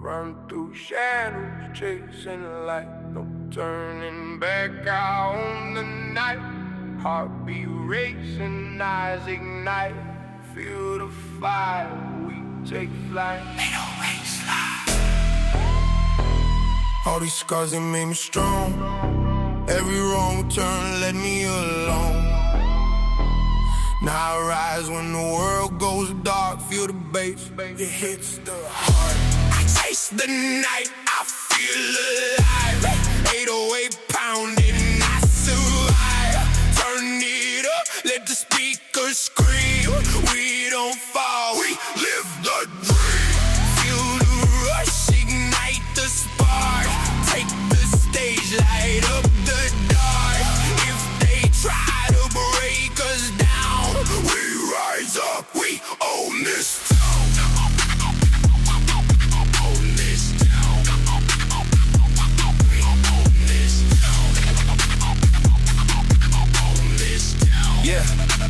Run through shadows, chasing light. No turning back out on the night. Heartbeat racing, eyes ignite. Feel the fire, we take flight. Ain't no race slide. All these scars, they made me strong. Every wrong turn led me alone. Now I rise when the world goes dark. Feel the bass, it hits the heart. I taste the night, I feel alive. 808 pounding, I survive. Turn it up, let the speakers scream. We don't fall, we live the dream. Feel the rush, ignite the spark. Take the stage, light up the dark. If they try to break us down, we rise up, we own this town. Own this town. We own this town. Own this town. Yeah.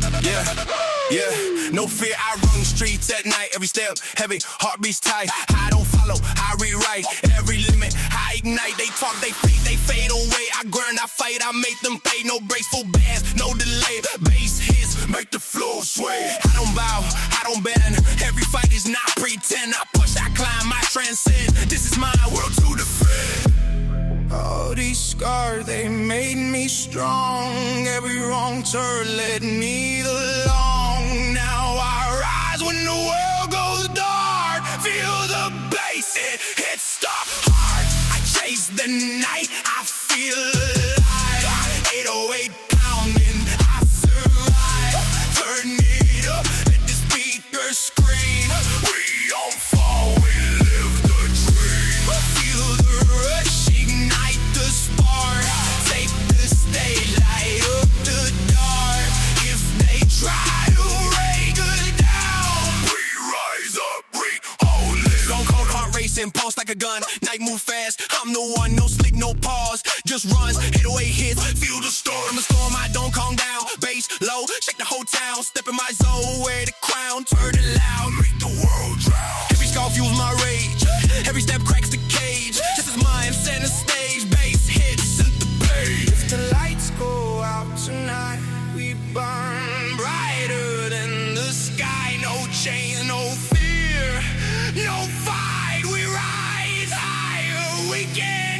No fear, I run the streets at night. Every step heavy, heartbeats tight. I don't follow, I rewrite. Every limit, I ignite. They talk, they fade away. I grind, I fight, I make them pay. No breaks, full bands, no delay. Bass hits, make the floor sway. I don't bow, I don't bend. Every fight is not pretend. I push, I climb, I transcend. This is my world to defend. All these scars, they made me strong. Every wrong turn led me along. Now I rise when the world goes dark. Feel the bass, it hits the heart. I chase the night, I feel alive. 808 pounding, I survive. Turn it up, let the speakers scream. We don't fall, we live the dream. Feel the rush, ignite the spark. Take the stage, light up the dark. If they try to break us down, we rise up, we hold it. Stone cold heart racing, pulse like a gun. Night move fast, I'm the one, no sleep, no pause. Just runs, 808 hits, feel the storm. I'm a storm, I don't calm down. Bass low, shake the whole town. Step in my zone, wear the crown. Turn it loud, make the world drown. Every scar fuels my rage. Every step cracks the cage. Just as mine center stage. Bass hits at the page. If the lights go out tonight, we burn brighter than the sky. No chains, no fear, no fight. We rise higher, we can.